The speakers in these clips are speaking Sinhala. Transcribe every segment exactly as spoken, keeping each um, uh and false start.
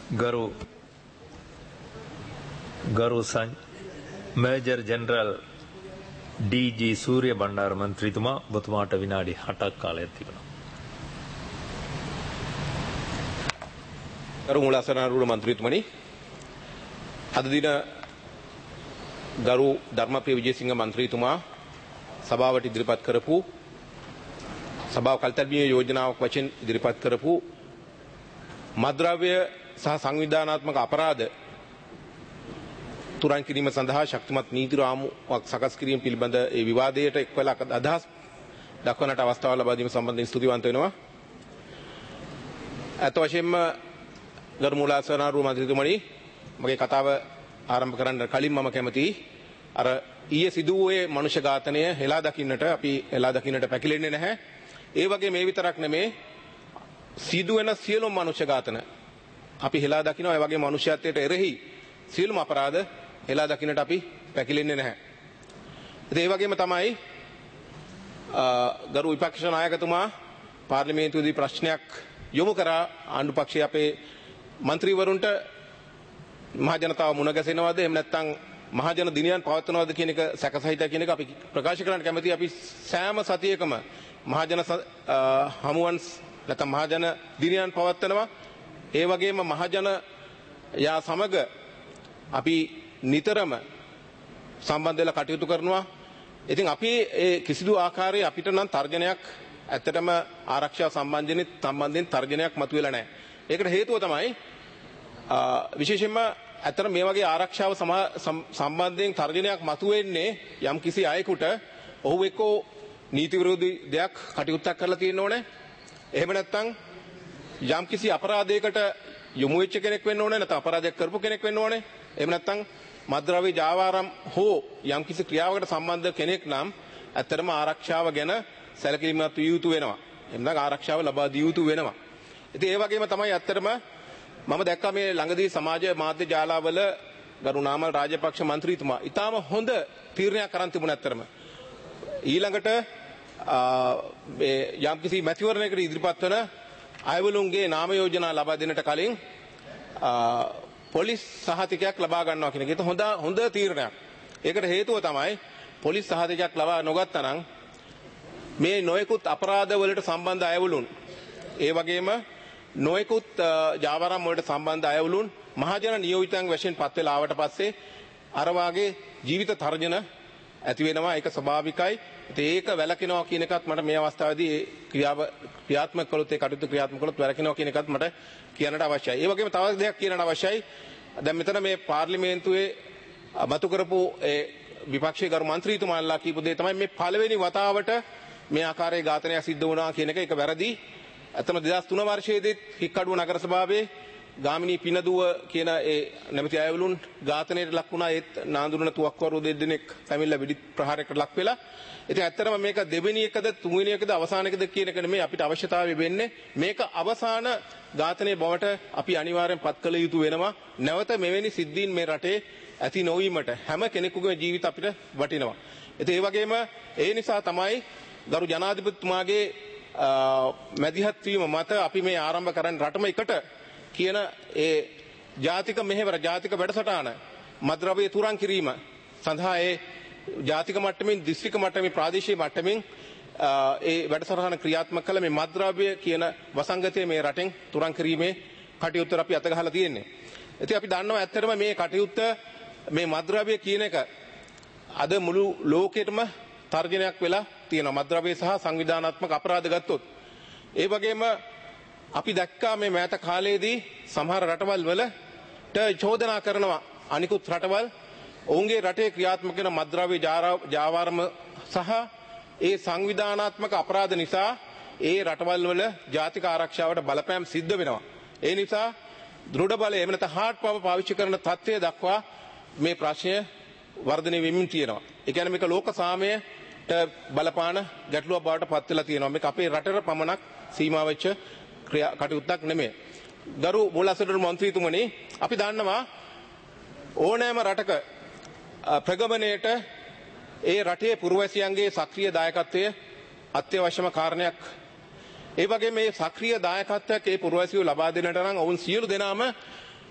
ගරු ගරු සං major general D G. Suriya Bandara මන්ත්‍රීතුමා ඔබතුමාට විනාඩි හතක් කාලයක් තිබෙනවා. ගරු මූලාසනාරූඪ මන්ත්‍රීතුමනි, අද දින ගරු ධර්මප්‍රිය විජේසිංහ මන්ත්‍රීතුමා සභාවට ඉදිරිපත් කරපු සභාව කල්තර්බීය යෝජනාවක් වශයෙන් ඉදිරිපත් කරපු මද්ද්‍රව්‍ය සහ සංවිධානාත්මක අපරාධ තුරන් කිරීම සඳහා ශක්තිමත් නීති රාමුවක් සකස් කිරීම පිළිබඳ ඒ විවාදයට එක්වලා අදහස් දක්වන්නට අවස්ථාව ලබා දීම සම්බන්ධයෙන් ස්තුතිවන්ත වෙනවා. අත වශයෙන්ම ගරු මූලාසනාරූඪ මන්ත්‍රීතුමනි, මගේ කතාව ආරම්භ කරන්න කලින් මම කැමතියි අර ඊයේ සිදු වූයේ මනුෂ්‍ය ඝාතනය හෙලා දකින්නට අපි හෙලා දකින්නට පැකිලෙන්නේ නැහැ. ඒ වගේ මේ විතරක් නෙමේ, සිදු වෙන සියලුම මනුෂ්‍ය ඝාතන අපි හෙලා දකිනවා. ඒ වගේ මනුෂ්‍යත්වයට එරෙහි සියලුම අපරාධ හෙලා දකින්නට අපි පැකිලෙන්නේ නැහැ. ඉතින් ඒ වගේම තමයි ගරු විපක්ෂ නායකතුමා පාර්ලිමේන්තුවේදී ප්‍රශ්නයක් යොමු කරා ආණ්ඩු පක්ෂයේ අපේ මන්ත්‍රීවරුන්ට මහ ජනතාව මුණ ගැසෙනවද එහෙම නැත්නම් මහජන දිනයන් පවත්වනවද කියන එක සැකසහිත කියන එක අපි ප්‍රකාශ කරන්න කැමතියි. අපි සෑම සතියකම මහජන හමුවන් නැත්නම් මහජන දිනයන් පවත්වනවා. ඒ වගේම මහජන යා සමග අපි නිතරම සම්බන්ධ වෙලා කටයුතු කරනවා. ඉතින් අපි ඒ කිසිදු ආකාරයේ අපිට නම් තර්ජනයක් ඇත්තටම ආරක්ෂාව සම්බන්ධයෙන් සම්බන්ධයෙන් තර්ජනයක් මතුවෙලා නැහැ. ඒකට හේතුව තමයි විශේෂයෙන්ම ඇත්තට මේ වගේ ආරක්ෂාව සම්බන්ධයෙන් තර්ජනයක් මතුවෙන්නේ යම් කිසි අයෙකුට ඔහු එක්කෝ නීති විරෝධී දෙයක් කටයුත්තක් කරලා තියෙන්න ඕනේ. එහෙම නැත්නම් යම් කිසි අපරාධයකට යොමු වෙච්ච කෙනෙක් වෙන්න ඕනේ, නැත්නම් අපරාධයක් කරපු කෙනෙක් වෙන්න ඕනේ. එහෙම නැත්නම් මද්ද්‍රව්‍ය ජාවාරම් හෝ යම් කිසි ක්‍රියාවකට සම්බන්ධ කෙනෙක් නම් ඇත්තටම ආරක්ෂාව ගැන සැලකිලිමත් විය යුතු වෙනවා. එහෙනම් ආරක්ෂාව ලබා දිය යුතු වෙනවා. ඉතින් ඒ වගේම තමයි ඇත්තටම මම දැක්කා මේ ළඟදී සමාජ මාධ්‍ය ජාලාවල ගරු නාමල් රාජපක්ෂ මන්ත්‍රීතුමා ඊටාම හොඳ තීරණයක් අරන් තිබුණා. ඇත්තටම ඊළඟට මේ යම් කිසි මැතිවරණයකට ඉදිරිපත් වන අයවලුන්ගේ නාම යෝජනා ලබා දෙන්නට කලින් පොලිස් සහතිකයක් ලබා ගන්නවා කියන එක. ඒක හොඳ හොඳ තීරණයක්. ඒකට හේතුව තමයි පොලිස් සහතිකයක් ලබා නොගත්තා නම් මේ නොයෙකුත් අපරාධ වලට සම්බන්ධ අයවලුන්, ඒ වගේම නොයෙකුත් ජාවාරම් වලට සම්බන්ධ අයවලුන් මහජන නියෝජිතයන් වශයෙන් පත් වෙලා ආවට පස්සේ අර වාගේ ජීවිත තර්ජන ඇති වෙනවා. ඒක ස්වභාවිකයි. ඉතින් ඒක වැළකිනවා කියන එකත් මට මේ අවස්ථාවේදී ක්‍රියාව ක්‍රියාත්මක කළොත් ඒ කටයුතු ක්‍රියාත්මක කළොත් වැළකිනවා කියන එකත් මට කියන්නට අවශ්‍යයි. ඒ වගේම තව දෙයක් කියන්නට අවශ්‍යයි. දැන් මෙතන මේ පාර්ලිමේන්තුවේ මතු කරපු ඒ විපක්ෂයේ ගරු මන්ත්‍රීතුමාලා කියපු දේ තමයි මේ පළවෙනි වතාවට මේ ආකාරයේ ඝාතනයක් සිද්ධ වුණා කියන එක. ඒක වැරදි. අතන දෙදහස් තුන වර්ෂයේදී හික්කඩුව නගර සභාවේ ගාමිණී පිනදුව කියන ඒ නැමැති අයවලුන් ඝාතනයට ලක් වුණා. ඒත් නාඳුනන තුවක්කවරු දෙදෙනෙක් පැමිණලා වෙඩි ප්‍රහාරයකට ලක් වෙලා. ඉතින් ඇත්තටම මේක දෙවෙනි එකද තුන්වෙනි එකද අවසාන එකද කියන එක නෙමෙයි අපිට අවශ්‍යතාවය වෙන්නේ. මේක අවසාන ඝාතනයේ බවට අපි අනිවාර්යෙන් පත් කළ යුතු වෙනවා. නැවත මෙවැනි සිද්ධීන් මේ රටේ ඇති නොවීමට හැම කෙනෙකුගේ ජීවිත අපිට වටිනවා. ඉතින් ඒ වගේම ඒ නිසා තමයි ගරු ජනාධිපතිතුමාගේ මැදිහත් වීම මත අපි මේ ආරම්භ කරන්නේ රටම එකට කියන ඒ ජාතික මෙහෙවර ජාතික වැඩසටහන මද්ද්‍රව්‍ය තුරන් කිරීම සඳහා ඒ ජාතික මට්ටමින් දිස්ත්‍රික්ක මට්ටමින් ප්‍රාදේශීය මට්ටමින් ඒ වැඩසටහන ක්‍රියාත්මක කළ මේ මද්ද්‍රව්‍ය කියන වසංගතය මේ රටෙන් තුරන් කිරීමේ කටයුත්ත අපි අත ගහලා තියෙන්නේ. ඉතින් අපි දන්නවා ඇත්තටම මේ කටයුත්ත මේ මද්ද්‍රව්‍ය කියන එක අද මුළු ලෝකෙටම තර්ජනයක් වෙලා තියෙනවා. මද්ද්‍රව්‍ය සහ සංවිධානාත්මක අපරාධ ගත්තොත්. ඒ වගේම අපි දැක්කා මේ මෑත කාලයේදී සමහර රටවල් වලට චෝදනා කරනවා අනිකුත් රටවල් ඔවුන්ගේ රටේ ක්‍රියාත්මක වෙන මද්ද්‍රව්‍ය ජාවාරම සහ ඒ සංවිධානාත්මක අපරාධ නිසා ඒ රටවල් වල ජාතික ආරක්ෂාවට බලපෑම් සිද්ධ වෙනවා. ඒ නිසා දෘಢ බලය එහෙම නැත්නම් හાર્ඩ් පවර් පාවිච්චි කරන තත්ත්වය දක්වා මේ ප්‍රශ්නය වර්ධනය වෙමින් තියෙනවා. ඒ කියන්නේ මේක ලෝක සාමයට බලපාන ගැටලුවක් බවට පත් වෙලා තියෙනවා. මේක අපේ රටට පමණක් සීමා වෙච්ච කටයුත්තක් නෙමෙයි. ගරු මූලාසනාරූඪ මන්ත්‍රීතුමනි, අපි දන්නවා ඕනෑම රටක ප්‍රගමණයට ඒ රටේ පුරවැසියන්ගේ සක්‍රීය දායකත්වය අත්‍යවශ්‍යම කාරණයක්. ඒ වගේ මේ සක්‍රීය දායකත්වයක් ඒ පුරවැසියෝ ලබා දෙන්නට නම් ඔවුන් සියලු දෙනාම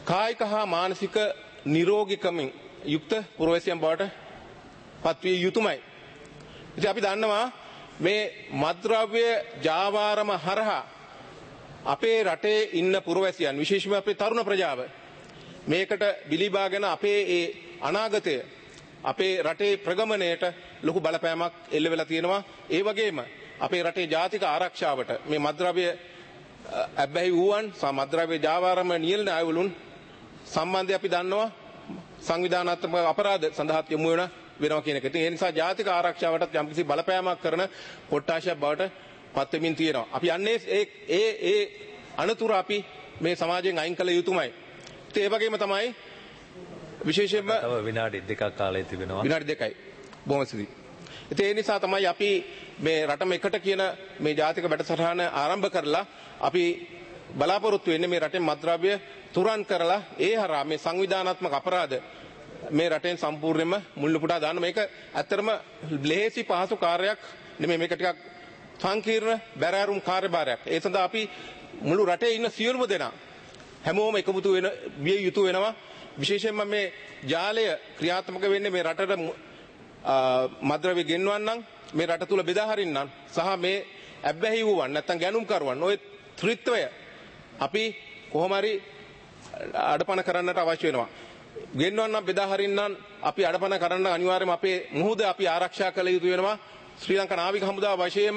කායික හා මානසික නිරෝගීකමින් යුක්ත පුරවැසියන් බවට පත්විය යුතුමයි. ඉතින් අපි දන්නවා මේ මත්ද්‍රව්‍ය ජාවාරම හරහා අපේ රටේ ඉන්න පුරවැසියන් විශේෂයෙන්ම අපේ තරුණ ප්‍රජාව මේකට බිලිබාගෙන අපේ ඒ අනාගතය අපේ රටේ ප්‍රගමණයට ලොකු බලපෑමක් එල්ල වෙලා තියෙනවා. ඒ වගේම අපේ රටේ ජාතික ආරක්ෂාවට මේ මත්ද්‍රව්‍ය අබ්බැහි වූවන් මත්ද්‍රව්‍ය ජාවාරම නියැලෙන අයවලුන් සම්බන්ධය අපි දන්නවා සංවිධානාත්මක අපරාධ සඳහා යොමු වෙන වෙනවා කියන එක. ඉතින් ඒ නිසා ජාතික ආරක්ෂාවටත් යම්කිසි බලපෑමක් කරන කොට්ටාශයක් බවට පත් වෙමින් තියෙනවා. අපි යන්නේ ඒ ඒ ඒ අනතුරු අපි මේ සමාජයෙන් අයින් කළ යුතුමයි. ඉතින් ඒ වගේම තමයි විශේෂයෙන්ම තව විනාඩි දෙකක් කාලය තිබෙනවා. විනාඩි දෙකයි. බොහොම ස්තුතියි. ඉතින් ඒ නිසා තමයි අපි මේ රටම එකට කියන මේ ජාතික වැඩසටහන ආරම්භ කරලා අපි බලාපොරොත්තු වෙන්නේ මේ රටේ මත්ද්‍රව්‍ය තුරන් කරලා ඒ හරහා මේ සංවිධානාත්මක අපරාධ මේ රටෙන් සම්පූර්ණයෙන්ම මුල්ල පුටා දාන්න. මේක ඇත්තටම ලේසි පහසු කාර්යයක් නෙමෙයි. මේක ටිකක් සංකීර්ණ බැරෑරුම් කාර්යභාරයක්. ඒ සඳහා අපි මුළු රටේ ඉන්න සියලුම දෙනා හැමෝම එකමුතු වෙන විය යුතු වෙනවා. විශේෂයෙන්ම මේ ජාලය ක්‍රියාත්මක වෙන්නේ මේ රටට මත්ද්‍රව්‍ය ගෙන්වන්නම් මේ රට තුල බෙදා හරින්නම් සහ මේ අබ්බැහි වූවන් නැත්නම් ගැනුම් කරුවන් ඔය ත්‍රිත්වය අපි කොහොම හරි අඩපණ කරන්නට අවශ්‍ය වෙනවා. ගෙන්වන්නම් බෙදා හරින්නම් අපි අඩපණ කරන්න අනිවාර්යයෙන්ම අපේ මුහුද අපි ආරක්ෂා කළ යුතු වෙනවා. ශ්‍රී ලංකා නාවික හමුදාව වශයෙන්ම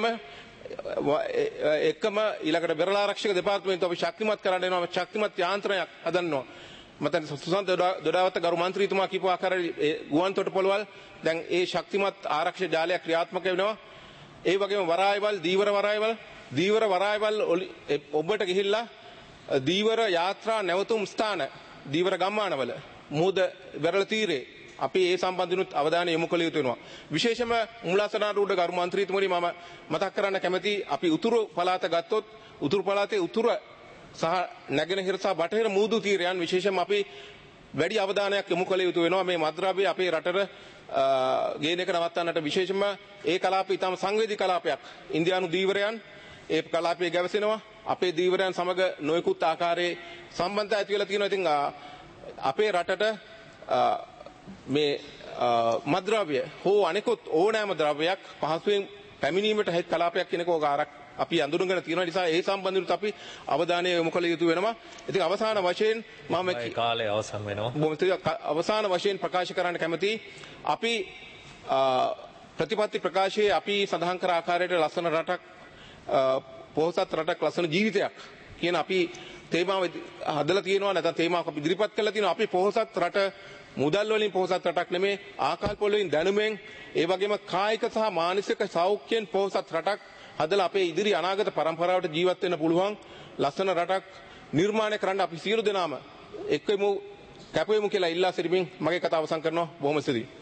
එකම ඊළඟට බෙරළ ආරක්ෂක දෙපාර්තමේන්තුව අපි ශක්තිමත් කරන්න වෙනවා. ශක්තිමත් යාන්ත්‍රණයක් හදන්නවා. මතන් සුසන්ත දොඩාවත ගරු මන්ත්‍රීතුමා කියපු ආකාරයේ ගුවන් තොටුපළවල් දැන් ඒ ශක්තිමත් ආරක්ෂක ජාලයක් ක්‍රියාත්මක වෙනවා. ඒ වගේම වරායවල් දීවර වරායවල් දීවර වරායවල් ඔබට ගිහිල්ලා දීවර යාත්‍රා නැවතුම් ස්ථාන දීවර ගම්මානවල මුහුද වෙරළ තීරේ අපි ඒ සම්බන්ධිනුත් අවධානය යොමු කළ යුතු වෙනවා. විශේෂම මුලාසනාරූඪ ගරු මන්ත්‍රීතුමනි මම මතක් කරන්න කැමති අපි උතුරු පළාත ගත්තොත් උතුරු පළාතේ උතුර සහ නැගෙනහිර සහ බටහිර මුහුදු තීරයන් විශේෂයෙන්ම අපි වැඩි අවධානයක් යොමු කළ යුතු වෙනවා. මේ මත්ද්‍රව්‍ය අපේ රටට ගේන එක නවත්තන්නට විශේෂයෙන්ම ඒ කලාපය ඉතාම සංවේදී කලාපයක්. ඉන්දියානු දීවරයන් ඒ කලාපයේ ගැවසෙනවා. අපේ දීවරයන් සමග නොයෙකුත් ආකාරයේ සම්බන්ධතා ඇති වෙලා තියෙනවා. ඉතින් අපේ රටට මේ මත්ද්‍රව්‍ය හෝ අනෙකුත් ඕනෑම ද්‍රව්‍යයක් පහසුවෙන් පැමිණීමට හේතු කලාපයක් කෙනෙක් ඕකාරක් අපි අඳුරගෙන තියෙන නිසා ඒ සම්බන්ධව අපි අවධානය යොමු කළ යුතු වෙනවා. ඉතින් අවසාන වශයෙන් මම කාලය අවසන් වෙනවා. අවසාන වශයෙන් ප්‍රකාශ කරන්න කැමතියි අපි ප්‍රතිපත්ති ප්‍රකාශයේ අපි සඳහන් කර ආකාරයට ලස්සන රටක් පොහොසත් රටක් ලස්සන ජීවිතයක් කියන අපි තේමාව හදලා තියෙනවා. නැත්නම් තේමාවක් අපි ඉදිරිපත් කරලා තියෙනවා. අපි පොහොසත් රට මුදල් වලින් පොහොසත් රටක් නෙමේ ආකල්ප වලින් දැනුමෙන් ඒ වගේම කායික සහ මානසික සෞඛ්‍යයෙන් පොහොසත් රටක් හදලා අපේ ඉදිරි අනාගත පරම්පරාවට ජීවත් වෙන්න පුළුවන් ලස්සන රටක් නිර්මාණය කරන්න අපි සියලු දෙනාම එක්වෙමු කැපවෙමු කියලා ඉල්ලා සිටිමින් මගේ කතාව අවසන් කරනවා. බොහොම ස්තුතියි.